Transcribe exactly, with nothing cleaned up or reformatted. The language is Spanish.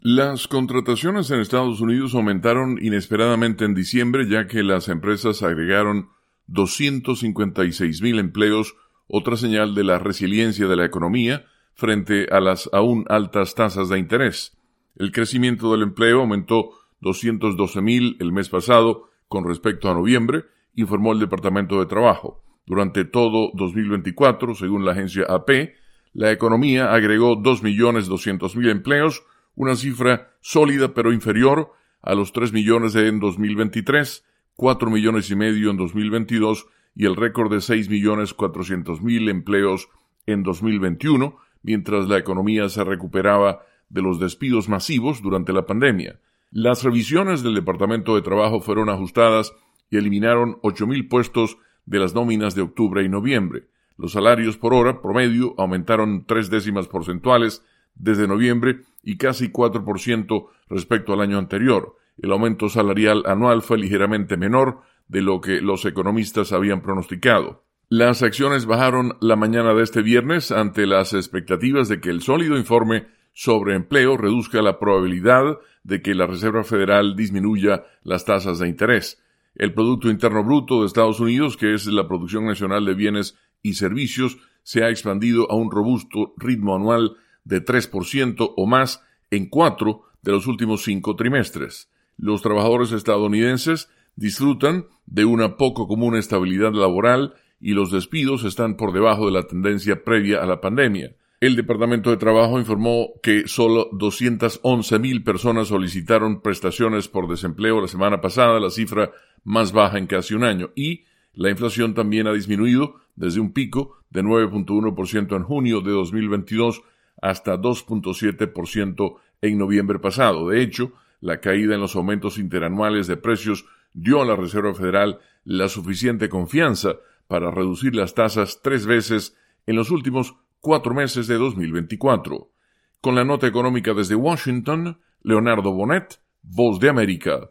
Las contrataciones en Estados Unidos aumentaron inesperadamente en diciembre, ya que las empresas agregaron doscientos cincuenta y seis mil empleos, otra señal de la resiliencia de la economía frente a las aún altas tasas de interés. El crecimiento del empleo aumentó doscientos doce mil el mes pasado con respecto a noviembre, informó el Departamento de Trabajo. Durante todo dos mil veinticuatro, según la agencia A P, la economía agregó dos millones doscientos mil empleos, una cifra sólida pero inferior a los tres millones en dos mil veintitrés, cuatro millones y medio en dos mil veintidós y el récord de seis millones cuatrocientos mil empleos en dos mil veintiuno, mientras la economía se recuperaba de los despidos masivos durante la pandemia. Las revisiones del Departamento de Trabajo fueron ajustadas y eliminaron ocho mil puestos de las nóminas de octubre y noviembre. Los salarios por hora promedio aumentaron tres décimas porcentuales desde noviembre y casi cuatro por ciento respecto al año anterior. El aumento salarial anual fue ligeramente menor de lo que los economistas habían pronosticado. Las acciones bajaron la mañana de este viernes ante las expectativas de que el sólido informe sobre empleo reduzca la probabilidad de que la Reserva Federal disminuya las tasas de interés. El Producto Interno Bruto de Estados Unidos, que es la producción nacional de bienes y servicios, se ha expandido a un robusto ritmo anual de tres por ciento o más en cuatro de los últimos cinco trimestres. Los trabajadores estadounidenses disfrutan de una poco común estabilidad laboral y los despidos están por debajo de la tendencia previa a la pandemia. El Departamento de Trabajo informó que solo doscientas once mil personas solicitaron prestaciones por desempleo la semana pasada, la cifra más baja en casi un año, y la inflación también ha disminuido desde un pico de nueve punto uno por ciento en junio de dos mil veintidós hasta dos punto siete por ciento en noviembre pasado. De hecho, la caída en los aumentos interanuales de precios dio a la Reserva Federal la suficiente confianza para reducir las tasas tres veces en los últimos cuatro meses de dos mil veinticuatro. Con la nota económica desde Washington, Leonardo Bonet, Voz de América.